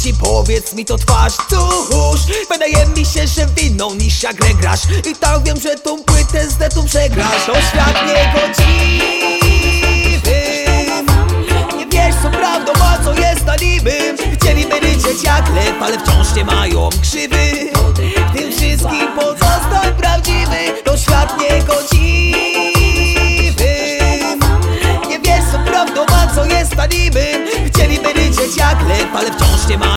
ci, powiedz mi to twarz. Cóż, wydaje mi się, że winną niż jak grę grasz. I tak wiem, że tą płytę z netu przegrasz. To świat niegodziwy. Nie wiesz co prawdą, a co jest na niby. Chcieliby ryczeć jak lew, ale wciąż nie mają krzywy. W tym wszystkim pozostań prawdziwy. To świat niegodziwy. Nie wiesz co prawdą, a co jest na niby. Chcieliby ryczeć jak lew, ale wciąż nie mają